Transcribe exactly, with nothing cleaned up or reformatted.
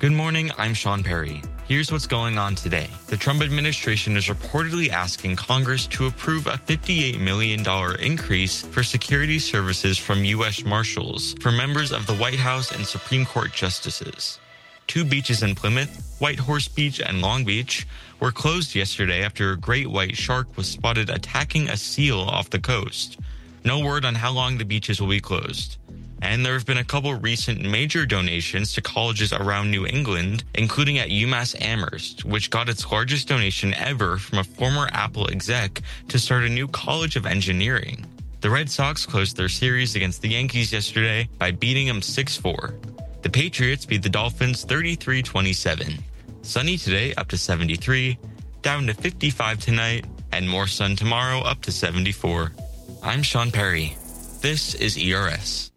Good morning, I'm Sean Perry. Here's what's going on today. The Trump administration is reportedly asking Congress to approve a fifty-eight million dollars increase for security services from U S Marshals for members of the White House and Supreme Court justices. Two beaches in Plymouth, White Horse Beach and Long Beach, were closed yesterday after a great white shark was spotted attacking a seal off the coast. No word on how long the beaches will be closed. And there have been a couple recent major donations to colleges around New England, including at UMass Amherst, which got its largest donation ever from a former Apple exec to start a new College of Engineering. The Red Sox closed their series against the Yankees yesterday by beating them six four. The Patriots beat the Dolphins thirty-three twenty-seven. Sunny today up to seventy-three, down to fifty-five tonight, and more sun tomorrow up to seventy-four. I'm Sean Perry. This is E R S.